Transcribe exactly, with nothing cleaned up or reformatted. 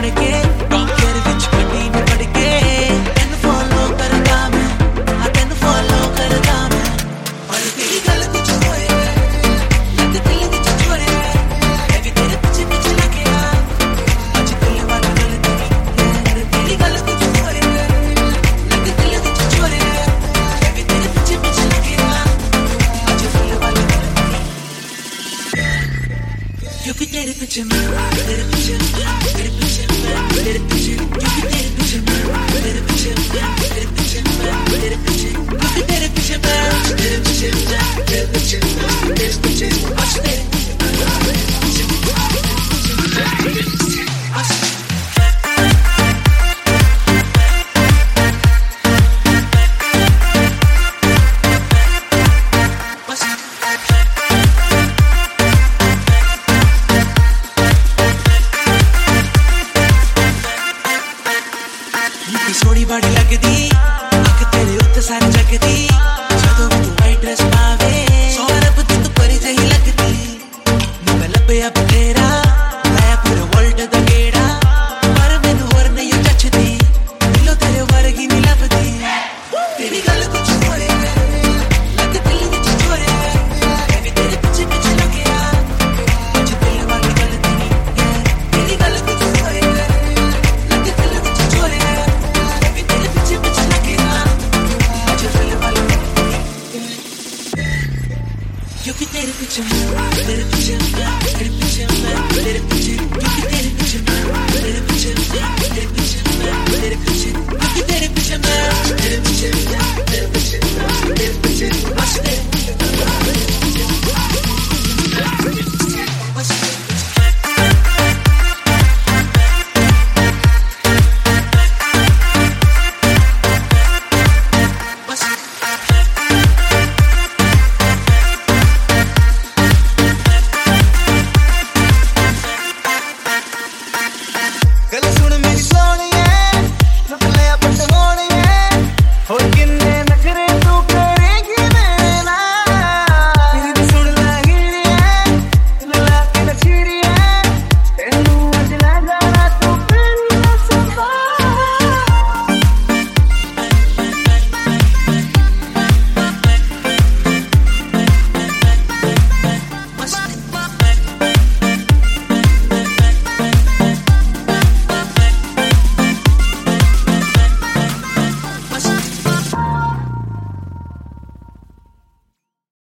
के डॉक्टर विच गड्डी में पड़ के तेन फॉलो करदा मैं आ तेन फॉलो करदा मैं और तेरी गल कुछ होए लग दिल विच छोरे मैं भी तेरे पीछे पीछे लगे आ आज दिल वाली गल तेरी तेरी गल कुछ होए लग दिल विच छोरे मैं भी तेरे पीछे पीछे लगे आ आज दिल वाली गल क्योंकि तेरे पीछे मैं तेरे पीछे तेरे पीछे तेरे पीछे क्योंकि तेरे पीछे मैं तेरे पीछे तेरे पीछे तेरे पीछे क्योंकि तेरे पीछे मैं तेरे पीछे तेरे पीछे तेरे पीछे बस तेरे सोनी बड़ी लगदी अख तेरे उत्ते सारी जगदी जदों तू वाइट ड्रेस पावे सोहरा पुत तू परी जही लगदी मैं लबे अब तेरा मैं पूरे वर्ल्ड दा गेड़ा पर मैनू होर नहीं जचदी दिलों तेरे वर्गी नहीं लभदी तेरी गल कुछ होए लग दिल विच छोरे मैं भी तेरे पीछे पीछे लगे आ आज दिल वाली गल तेरी तेरी गल कुछ होए लग दिल विच छोरे क्योंकि तेरे पीछे मैं तेरे पीछे मैं तेरे पीछे मैं तेरे पीछे क्योंकि तेरे पीछे मैं तेरे पीछे मैं तेरे पीछे मैं तेरे पीछे क्योंकि तेरे पीछे मैं तेरे पीछे तेरे पीछे तेरे पीछे